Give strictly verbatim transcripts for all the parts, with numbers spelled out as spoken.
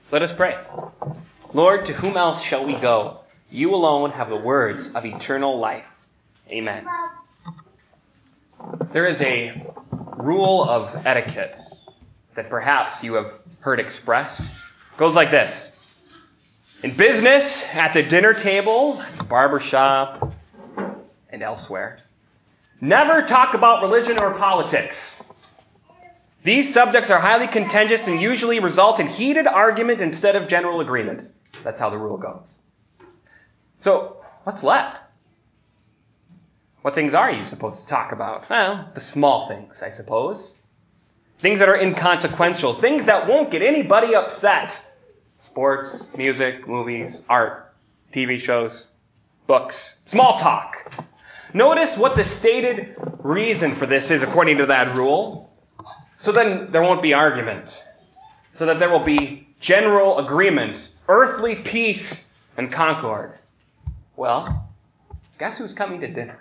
Let us pray. Lord, to whom else shall we go? You alone have the words of eternal life. Amen. There is a rule of etiquette that perhaps you have heard expressed. It goes like this. In business, at the dinner table, at the barber shop, and elsewhere, never talk about religion or politics. These subjects are highly contentious and usually result in heated argument instead of general agreement. That's how the rule goes. So, what's left? What things are you supposed to talk about? Well, the small things, I suppose. Things that are inconsequential. Things that won't get anybody upset. Sports, music, movies, art, T V shows, books. Small talk. Notice what the stated reason for this is according to that rule. So then there won't be argument. So that there will be general agreement, earthly peace, and concord. Well, guess who's coming to dinner?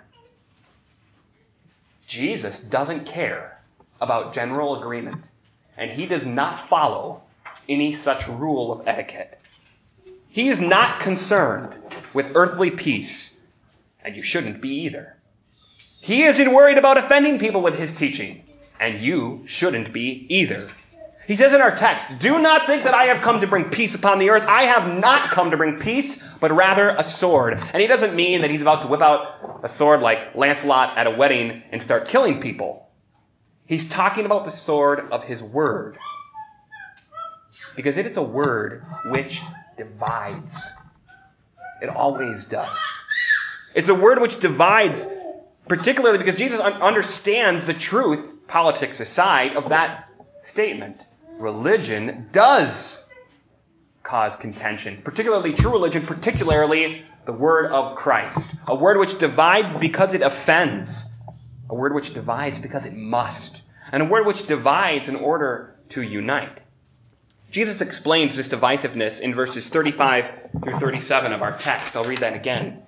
Jesus doesn't care about general agreement, and he does not follow any such rule of etiquette. He is not concerned with earthly peace, and you shouldn't be either. He isn't worried about offending people with his teaching, and you shouldn't be either. He says in our text, do not think that I have come to bring peace upon the earth. I have not come to bring peace, but rather a sword. And he doesn't mean that he's about to whip out a sword like Lancelot at a wedding and start killing people. He's talking about the sword of his word. Because it is a word which divides. It always does. It's a word which divides, particularly because Jesus understands the truth, politics aside, of that statement. Religion does cause contention, particularly true religion, particularly the word of Christ. A word which divides because it offends. A word which divides because it must. And a word which divides in order to unite. Jesus explains this divisiveness in verses thirty-five through thirty-seven of our text. I'll read that again.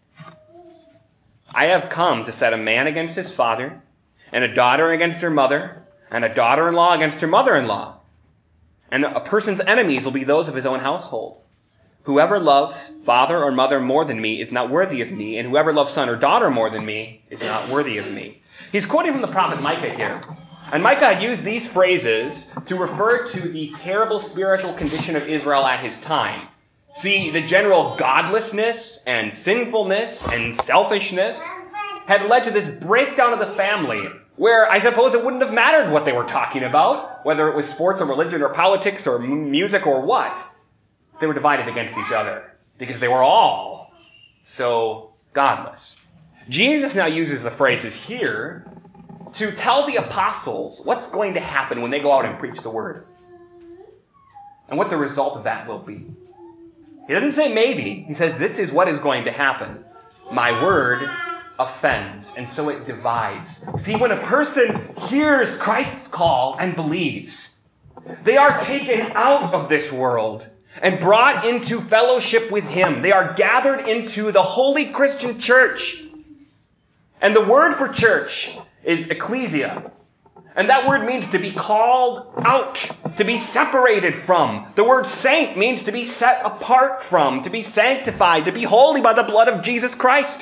I have come to set a man against his father, and a daughter against her mother, and a daughter-in-law against her mother-in-law. And a person's enemies will be those of his own household. Whoever loves father or mother more than me is not worthy of me, and whoever loves son or daughter more than me is not worthy of me. He's quoting from the prophet Micah here. And Micah had used these phrases to refer to the terrible spiritual condition of Israel at his time. See, the general godlessness and sinfulness and selfishness had led to this breakdown of the family, where I suppose it wouldn't have mattered what they were talking about, whether it was sports or religion or politics or m- music or what. They were divided against each other because they were all so godless. Jesus now uses the phrases here to tell the apostles what's going to happen when they go out and preach the word and what the result of that will be. He doesn't say maybe. He says this is what is going to happen. My word offends, and so it divides. See, when a person hears Christ's call and believes, they are taken out of this world and brought into fellowship with him. They are gathered into the holy Christian church. And the word for church is ecclesia. And that word means to be called out, to be separated from. The word saint means to be set apart from, to be sanctified, to be holy by the blood of Jesus Christ.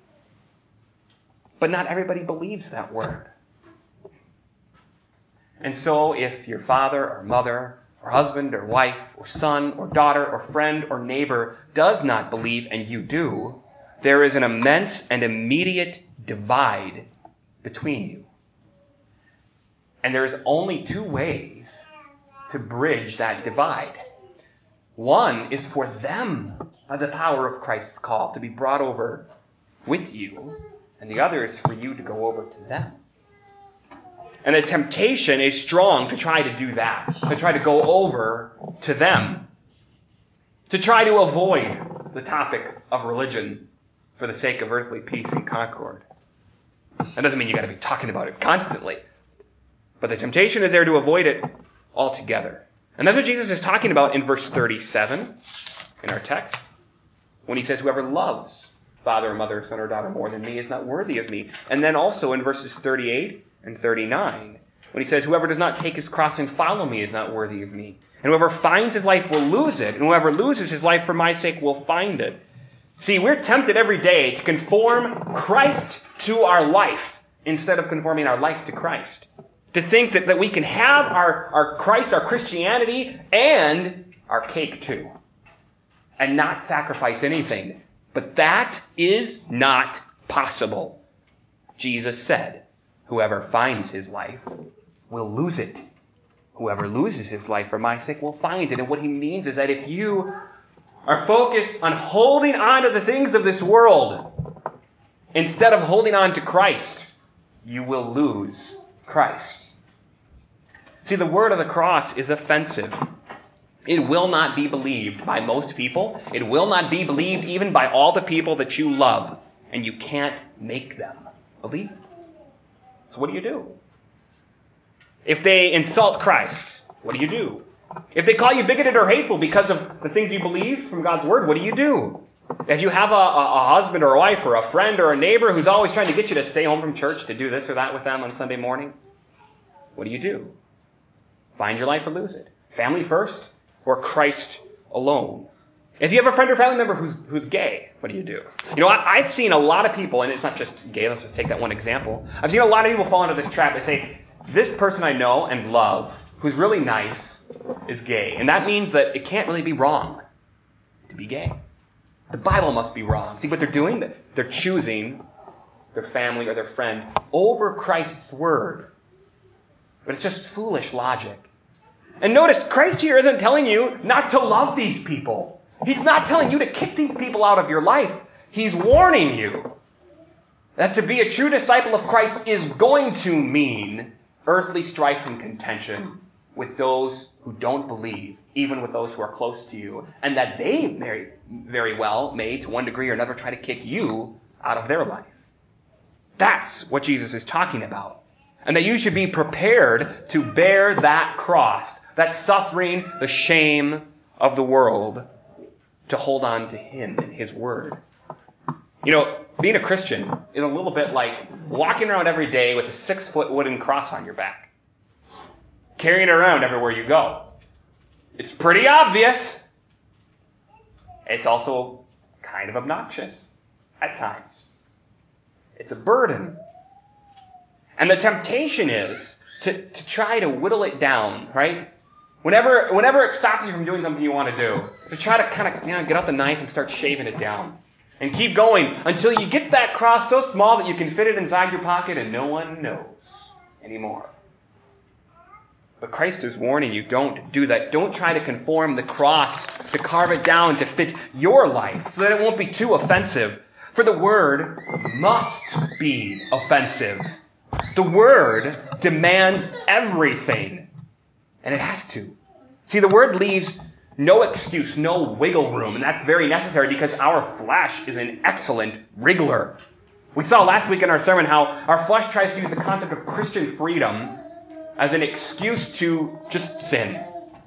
But not everybody believes that word. And so if your father or mother or husband or wife or son or daughter or friend or neighbor does not believe and you do, there is an immense and immediate divide between you. And there's only two ways to bridge that divide. One is for them, by the power of Christ's call, to be brought over with you. And the other is for you to go over to them. And the temptation is strong to try to do that. To try to go over to them. To try to avoid the topic of religion for the sake of earthly peace and concord. That doesn't mean you got to be talking about it constantly. But the temptation is there to avoid it altogether. And that's what Jesus is talking about in verse thirty-seven in our text. When he says, whoever loves father or mother, son or daughter more than me is not worthy of me. And then also in verses thirty-eight and thirty-nine, when he says, whoever does not take his cross and follow me is not worthy of me. And whoever finds his life will lose it, and whoever loses his life for my sake will find it. See, we're tempted every day to conform Christ to our life instead of conforming our life to Christ. To think that, that we can have our, our Christ, our Christianity, and our cake too, and not sacrifice anything. But that is not possible. Jesus said, whoever finds his life will lose it. Whoever loses his life for my sake will find it. And what he means is that if you are focused on holding on to the things of this world instead of holding on to Christ, you will lose Christ. See, the word of the cross is offensive. It will not be believed by most people. It will not be believed even by all the people that you love. And you can't make them believe it. So what do you do? If they insult Christ, what do you do? If they call you bigoted or hateful because of the things you believe from God's word, what do you do? If you have a, a, a husband or a wife or a friend or a neighbor who's always trying to get you to stay home from church to do this or that with them on Sunday morning, what do you do? Find your life or lose it. Family first or Christ alone? If you have a friend or family member who's who's gay, what do you do? You know, I, I've seen a lot of people, and it's not just gay, let's just take that one example. I've seen a lot of people fall into this trap. They say, this person I know and love, who's really nice, is gay. And that means that it can't really be wrong to be gay. The Bible must be wrong. See what they're doing? They're choosing their family or their friend over Christ's word. But it's just foolish logic. And notice, Christ here isn't telling you not to love these people. He's not telling you to kick these people out of your life. He's warning you that to be a true disciple of Christ is going to mean earthly strife and contention with those who don't believe, even with those who are close to you, and that they may, very well may, to one degree or another, try to kick you out of their life. That's what Jesus is talking about. And that you should be prepared to bear that cross, that suffering, the shame of the world, to hold on to him and his word. You know, being a Christian is a little bit like walking around every day with a six-foot wooden cross on your back, carrying it around everywhere you go. It's pretty obvious. It's also kind of obnoxious at times. It's a burden. And the temptation is to, to try to whittle it down, right? Whenever, whenever it stops you from doing something you want to do, to try to kind of, you know, get out the knife and start shaving it down. And keep going until you get that cross so small that you can fit it inside your pocket and no one knows anymore. But Christ is warning you, don't do that. Don't try to conform the cross, to carve it down to fit your life so that it won't be too offensive. For the word must be offensive. The word demands everything. And it has to. See, the word leaves no excuse, no wiggle room. And that's very necessary because our flesh is an excellent wriggler. We saw last week in our sermon how our flesh tries to use the concept of Christian freedom as an excuse to just sin.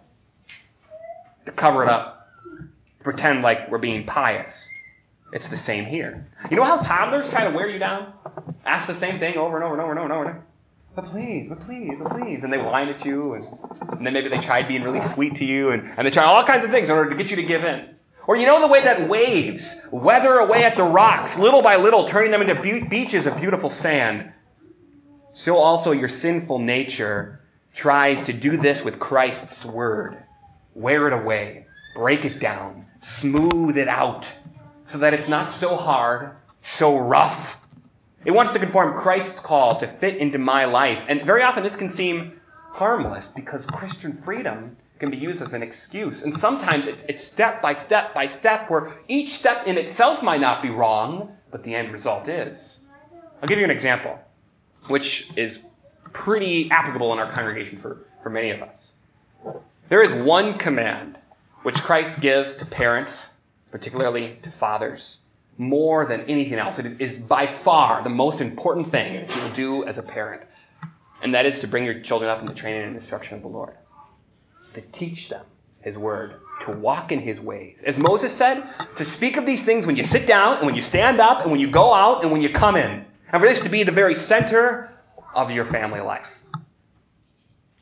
To cover it up. To pretend like we're being pious. It's the same here. You know how toddlers try to wear you down? Ask the same thing over and over and over and over and over. But please, but please, but please. And they whine at you. And, and then maybe they try being really sweet to you. And, and they try all kinds of things in order to get you to give in. Or you know the way that waves weather away at the rocks, little by little, turning them into be- beaches of beautiful sand. So also your sinful nature tries to do this with Christ's word. Wear it away. Break it down. Smooth it out. So that it's not so hard, so rough. It wants to conform Christ's call to fit into my life. And very often this can seem harmless because Christian freedom can be used as an excuse. And sometimes it's, it's step by step by step where each step in itself might not be wrong, but the end result is. I'll give you an example, which is pretty applicable in our congregation for, for many of us. There is one command which Christ gives to parents, particularly to fathers, more than anything else. It is, is by far the most important thing that you will do as a parent. And that is to bring your children up in the training and instruction of the Lord. To teach them his word. To walk in his ways. As Moses said, to speak of these things when you sit down and when you stand up and when you go out and when you come in. And for this to be the very center of your family life.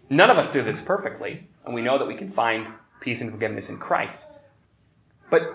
None of us do this perfectly, and we know that we can find peace and forgiveness in Christ. But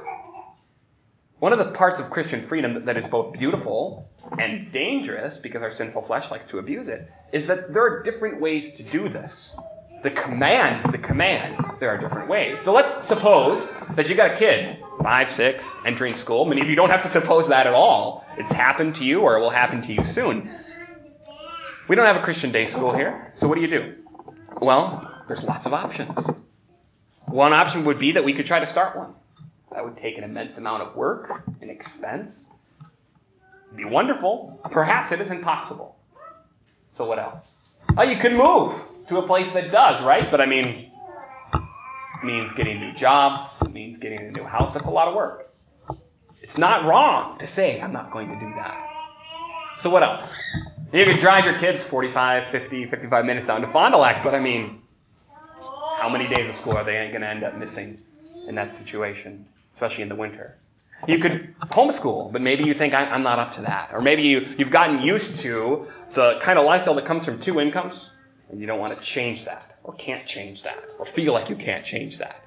one of the parts of Christian freedom that is both beautiful and dangerous, because our sinful flesh likes to abuse it, is that there are different ways to do this. The command is the command. There are different ways. So let's suppose that you got a kid, five, six, entering school. Many of you don't have to suppose that at all. It's happened to you, or it will happen to you soon. We don't have a Christian day school here, so what do you do? Well, there's lots of options. One option would be that we could try to start one. That would take an immense amount of work and expense. It'd be wonderful. Perhaps it is impossible. So what else? Oh, you could move to a place that does, right? But I mean, it means getting new jobs. It means getting a new house. That's a lot of work. It's not wrong to say, I'm not going to do that. So what else? You could drive your kids forty-five, fifty, fifty-five minutes down to Fond du Lac, but I mean, how many days of school are they going to end up missing in that situation, especially in the winter? You could homeschool, but maybe you think, I'm not up to that. Or maybe you, you've gotten used to the kind of lifestyle that comes from two incomes, and you don't want to change that, or can't change that, or feel like you can't change that.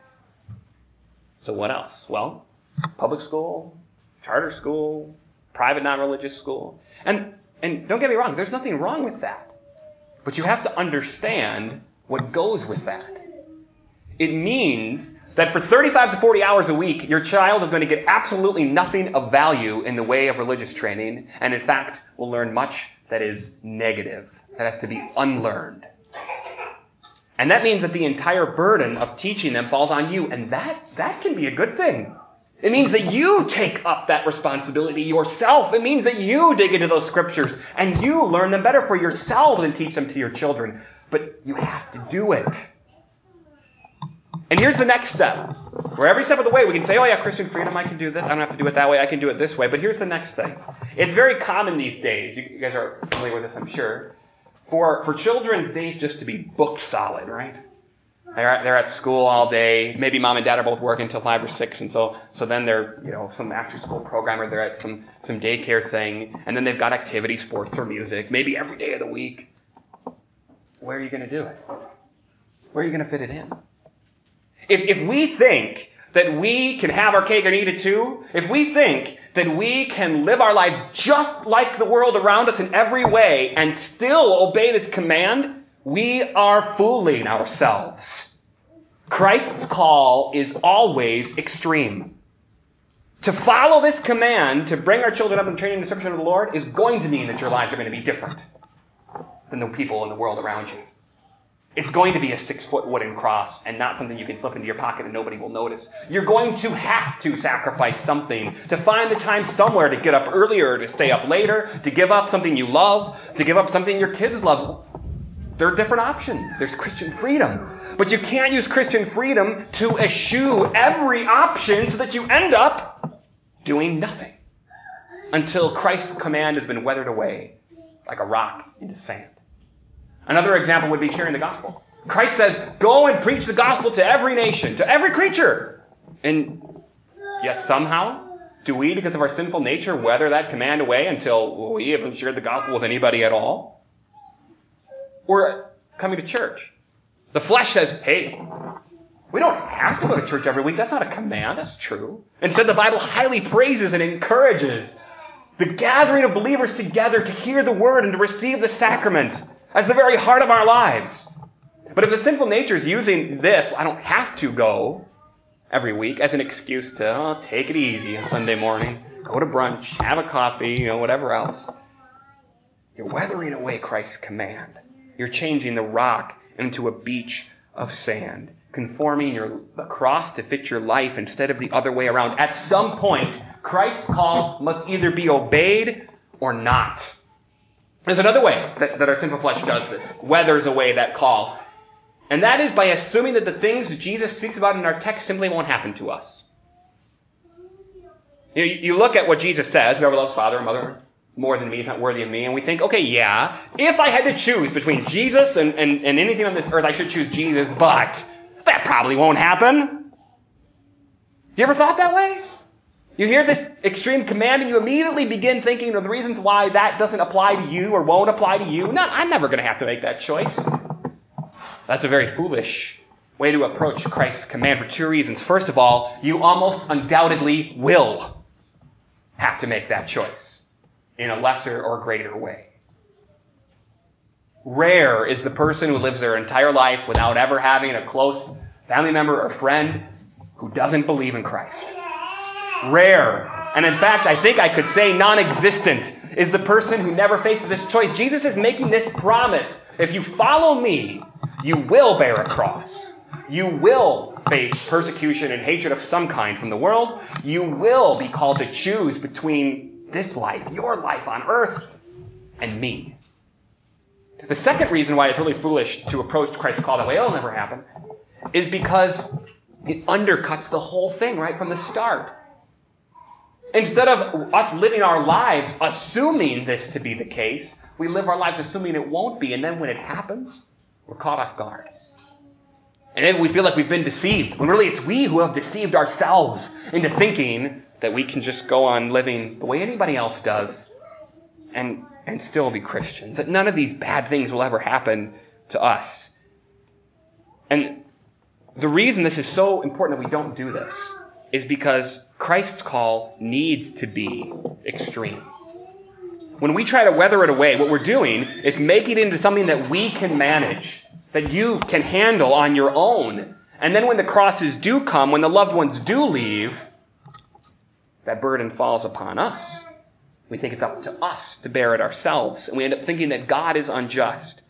So what else? Well, public school, charter school, private non-religious school. And and don't get me wrong, there's nothing wrong with that. But you have to understand what goes with that. It means that for thirty-five to forty hours a week, your child is going to get absolutely nothing of value in the way of religious training, and in fact will learn much that is negative, that has to be unlearned. And that means that the entire burden of teaching them falls on you, and that, that can be a good thing. It means that you take up that responsibility yourself. It means that you dig into those scriptures and you learn them better for yourself and teach them to your children. But you have to do it. And here's the next step. Where every step of the way we can say, oh yeah, Christian freedom, I can do this. I don't have to do it that way. I can do it this way. But here's the next thing. It's very common these days. You guys are familiar with this, I'm sure. For, for children, days just to be book solid, right? They're at, they're at school all day. Maybe mom and dad are both working until five or six, and so so then they're, you know, some after-school program, or they're at some some daycare thing, and then they've got activities, sports, or music, maybe every day of the week. Where are you going to do it? Where are you going to fit it in? If if we think that we can have our cake and eat it too, if we think that we can live our lives just like the world around us in every way and still obey this command, we are fooling ourselves. Christ's call is always extreme. To follow this command, to bring our children up in training and instruction of the Lord, is going to mean that your lives are going to be different than the people in the world around you. It's going to be a six-foot wooden cross and not something you can slip into your pocket and nobody will notice. You're going to have to sacrifice something, to find the time somewhere to get up earlier, to stay up later, to give up something you love, to give up something your kids love. There are different options. There's Christian freedom. But you can't use Christian freedom to eschew every option so that you end up doing nothing until Christ's command has been weathered away like a rock into sand. Another example would be sharing the gospel. Christ says, go and preach the gospel to every nation, to every creature. And yet somehow, do we, because of our sinful nature, weather that command away until we haven't shared the gospel with anybody at all? Or coming to church. The flesh says, hey, we don't have to go to church every week. That's not a command. That's true. Instead, the Bible highly praises and encourages the gathering of believers together to hear the word and to receive the sacrament as the very heart of our lives. But if the sinful nature is using this, I don't have to go every week as an excuse to oh, take it easy on Sunday morning, go to brunch, have a coffee, you know, whatever else. You're weathering away Christ's command. You're changing the rock into a beach of sand, conforming your the cross to fit your life instead of the other way around. At some point, Christ's call must either be obeyed or not. There's another way that, that our sinful flesh does this, weathers away that call. And that is by assuming that the things that Jesus speaks about in our text simply won't happen to us. You, you look at what Jesus says, whoever loves father or mother more than me is not worthy of me, and we think, okay, yeah, if I had to choose between Jesus and, and, and anything on this earth, I should choose Jesus, but that probably won't happen. You ever thought that way? You hear this extreme command and you immediately begin thinking of the reasons why that doesn't apply to you or won't apply to you. No, I'm never going to have to make that choice. That's a very foolish way to approach Christ's command for two reasons. First of all, you almost undoubtedly will have to make that choice in a lesser or greater way. Rare is the person who lives their entire life without ever having a close family member or friend who doesn't believe in Christ. Rare, and in fact, I think I could say non-existent, is the person who never faces this choice. Jesus is making this promise. If you follow me, you will bear a cross. You will face persecution and hatred of some kind from the world. You will be called to choose between this life, your life on earth, and me. The second reason why it's really foolish to approach Christ's call that way, it'll never happen, is because it undercuts the whole thing right from the start. Instead of us living our lives assuming this to be the case, we live our lives assuming it won't be, and then when it happens, we're caught off guard. And then we feel like we've been deceived, when really it's we who have deceived ourselves into thinking that we can just go on living the way anybody else does and, and still be Christians. That none of these bad things will ever happen to us. And the reason this is so important that we don't do this is because Christ's call needs to be extreme. When we try to weather it away, what we're doing is making it into something that we can manage, that you can handle on your own. And then when the crosses do come, when the loved ones do leave, that burden falls upon us. We think it's up to us to bear it ourselves, and we end up thinking that God is unjust.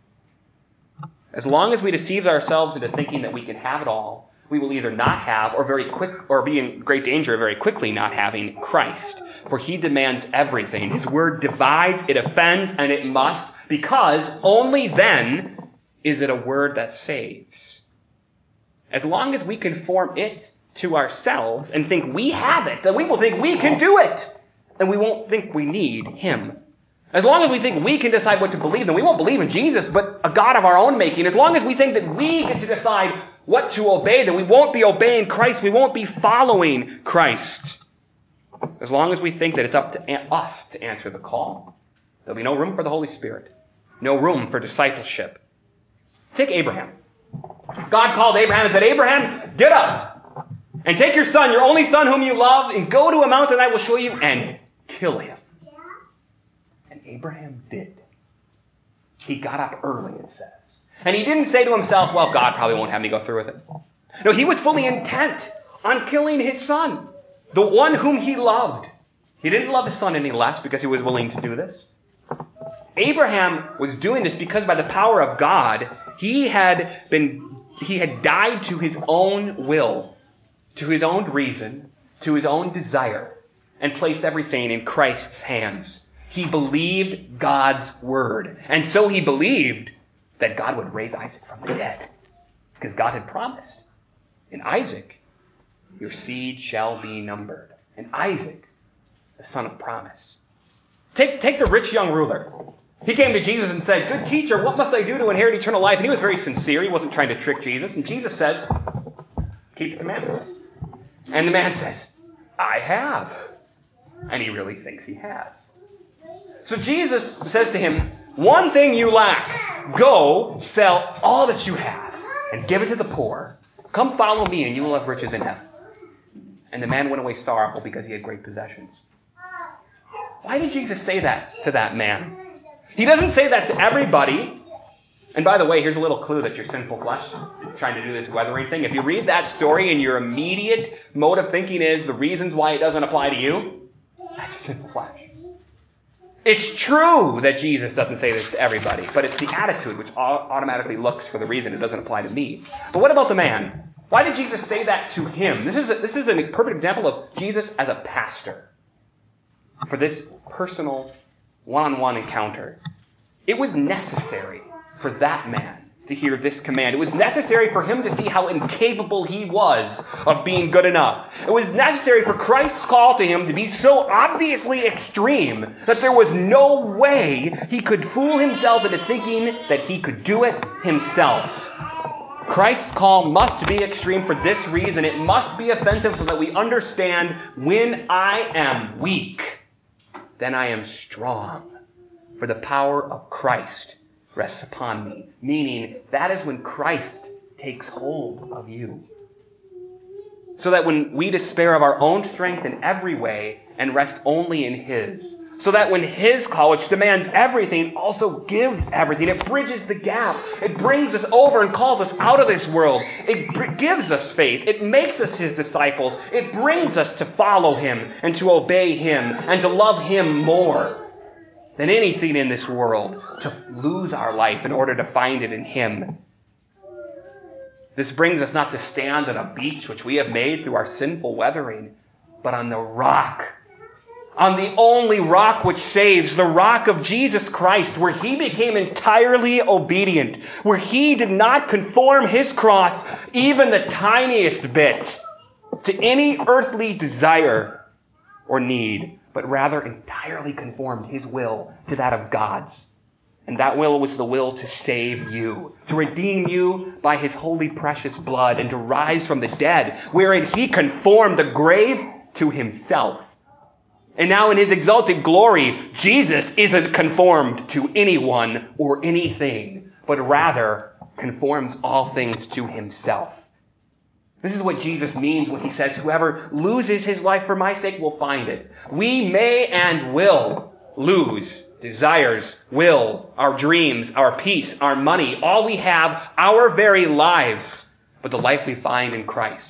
As long as we deceive ourselves into thinking that we can have it all, we will either not have or very quick or be in great danger of very quickly not having Christ. For he demands everything. His word divides, it offends, and it must, because only then is it a word that saves. As long as we conform it to ourselves and think we have it, then we will think we can do it, and we won't think we need him. As long as we think we can decide what to believe, then we won't believe in Jesus, but a God of our own making. As long as we think that we get to decide what to obey, then we won't be obeying Christ. We won't be following Christ. As long as we think that it's up to us to answer the call, there'll be no room for the Holy Spirit. No room for discipleship. Take Abraham. God called Abraham and said, Abraham, get up and take your son, your only son whom you love, and go to a mountain I will show you and kill him. And Abraham did. He got up early, it says. And he didn't say to himself, well, God probably won't have me go through with it. No, he was fully intent on killing his son, the one whom he loved. He didn't love his son any less because he was willing to do this. Abraham was doing this because by the power of God, he had been, he had died to his own will, to his own reason, to his own desire, and placed everything in Christ's hands. He believed God's word. And so he believed that God would raise Isaac from the dead. Because God had promised. In Isaac, your seed shall be numbered. And Isaac, the son of promise. Take, take the rich young ruler. He came to Jesus and said, good teacher, what must I do to inherit eternal life? And he was very sincere. He wasn't trying to trick Jesus. And Jesus says, keep the commandments. And the man says, I have. And he really thinks he has. So Jesus says to him, one thing you lack. Go sell all that you have and give it to the poor. Come follow me and you will have riches in heaven. And the man went away sorrowful because he had great possessions. Why did Jesus say that to that man? He doesn't say that to everybody. And by the way, here's a little clue that your sinful flesh is trying to do this weathering thing. If you read that story and your immediate mode of thinking is the reasons why it doesn't apply to you, that's your sinful flesh. It's true that Jesus doesn't say this to everybody, but it's the attitude which automatically looks for the reason it doesn't apply to me. But what about the man? Why did Jesus say that to him? This is a, this is a perfect example of Jesus as a pastor for this personal one-on-one encounter. It was necessary for that man to hear this command. It was necessary for him to see how incapable he was of being good enough. It was necessary for Christ's call to him to be so obviously extreme that there was no way he could fool himself into thinking that he could do it himself. Christ's call must be extreme for this reason. It must be offensive so that we understand when I am weak, then I am strong. For the power of Christ rests upon me. Meaning, that is when Christ takes hold of you. So that when we despair of our own strength in every way and rest only in His, so that when His call, which demands everything, also gives everything. It bridges the gap. It brings us over and calls us out of this world. It br- gives us faith. It makes us His disciples. It brings us to follow Him and to obey Him and to love Him more than anything in this world, to lose our life in order to find it in Him. This brings us not to stand on a beach which we have made through our sinful weathering, but on the rock, on the only rock which saves, the rock of Jesus Christ, where He became entirely obedient, where He did not conform His cross even the tiniest bit to any earthly desire or need, but rather entirely conformed His will to that of God's. And that will was the will to save you, to redeem you by His holy precious blood, and to rise from the dead, wherein He conformed the grave to Himself. And now in His exalted glory, Jesus isn't conformed to anyone or anything, but rather conforms all things to Himself. This is what Jesus means when He says, whoever loses his life for my sake will find it. We may and will lose desires, will, our dreams, our peace, our money, all we have, our very lives. But the life we find in Christ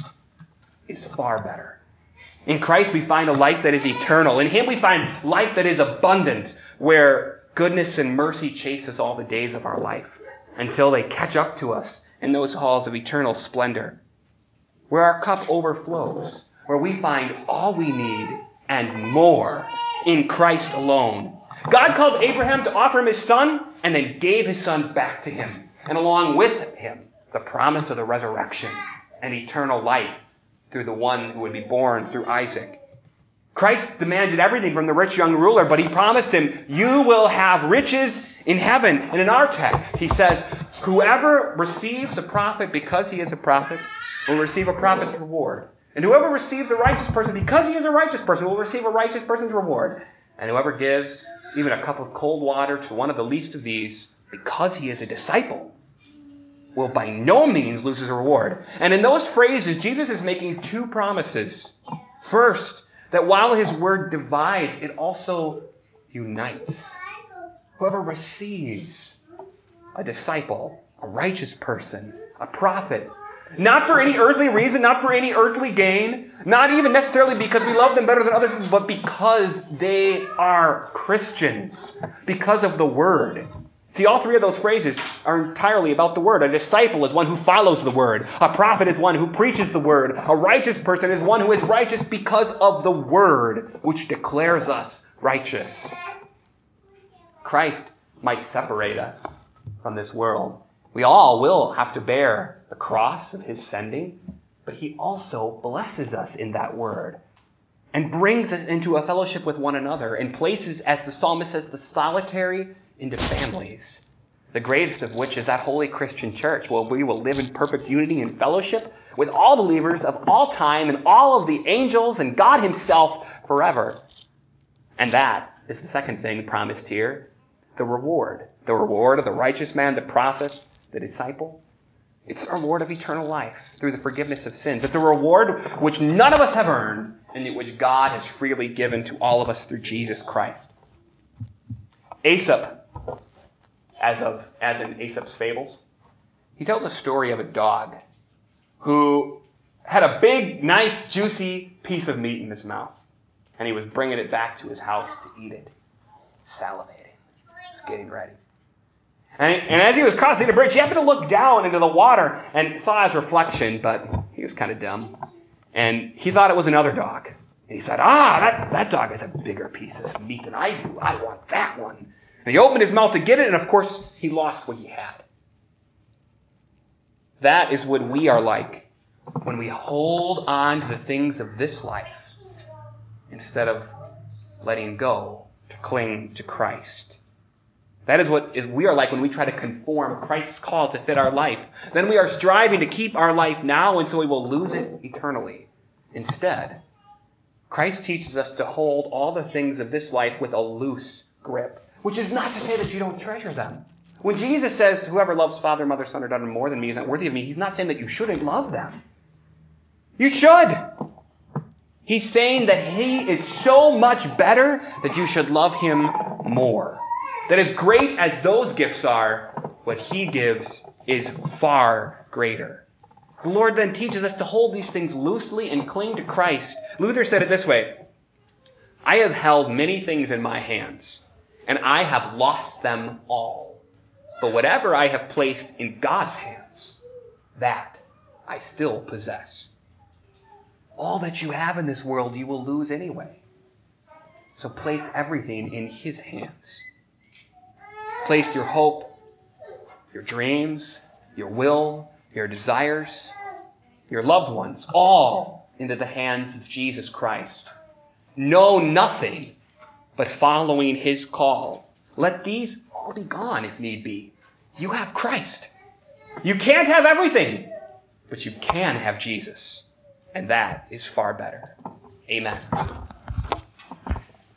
is far better. In Christ we find a life that is eternal. In Him we find life that is abundant, where goodness and mercy chase us all the days of our life until they catch up to us in those halls of eternal splendor, where our cup overflows, where we find all we need and more in Christ alone. God called Abraham to offer him his son and then gave his son back to him. And along with him, the promise of the resurrection and eternal life through the one who would be born through Isaac. Christ demanded everything from the rich young ruler, but He promised him, you will have riches in heaven. And in our text, He says, whoever receives a prophet because he is a prophet will receive a prophet's reward. And whoever receives a righteous person because he is a righteous person will receive a righteous person's reward. And whoever gives even a cup of cold water to one of the least of these because he is a disciple will by no means lose his reward. And in those phrases, Jesus is making two promises. First, that while His word divides, it also unites. Whoever receives a disciple, a righteous person, a prophet, not for any earthly reason, not for any earthly gain, not even necessarily because we love them better than other people, but because they are Christians, because of the Word. See, all three of those phrases are entirely about the Word. A disciple is one who follows the Word. A prophet is one who preaches the Word. A righteous person is one who is righteous because of the Word, which declares us righteous. Christ might separate us from this world. We all will have to bear the cross of His sending, but He also blesses us in that Word and brings us into a fellowship with one another and places, as the psalmist says, the solitary into families, the greatest of which is that holy Christian church, where we will live in perfect unity and fellowship with all believers of all time and all of the angels and God Himself forever. And that is the second thing promised here, the reward. The reward of the righteous man, the prophet, the disciple. It's a reward of eternal life through the forgiveness of sins. It's a reward which none of us have earned and which God has freely given to all of us through Jesus Christ. Aesop, as of as in Aesop's Fables, he tells a story of a dog who had a big, nice, juicy piece of meat in his mouth, and he was bringing it back to his house to eat it, salivating, just getting ready. And, and as he was crossing the bridge, he happened to look down into the water and saw his reflection, but he was kind of dumb, and he thought it was another dog. And he said, ah, that, that dog has a bigger piece of meat than I do. I want that one. And he opened his mouth to get it, and of course, he lost what he had. That is what we are like when we hold on to the things of this life instead of letting go to cling to Christ. That is what is we are like when we try to conform Christ's call to fit our life. Then we are striving to keep our life now, and so we will lose it eternally. Instead, Christ teaches us to hold all the things of this life with a loose grip, which is not to say that you don't treasure them. When Jesus says, whoever loves father, mother, son, or daughter more than me is not worthy of me, he's not saying that you shouldn't love them. You should. He's saying that he is so much better that you should love him more. That as great as those gifts are, what he gives is far greater. The Lord then teaches us to hold these things loosely and cling to Christ. Luther said it this way, I have held many things in my hands, and I have lost them all. But whatever I have placed in God's hands, that I still possess. All that you have in this world you will lose anyway. So place everything in his hands. Place your hope, your dreams, your will, your desires, your loved ones, all into the hands of Jesus Christ. Know nothing but following his call. Let these all be gone if need be. You have Christ. You can't have everything, but you can have Jesus. And that is far better. Amen.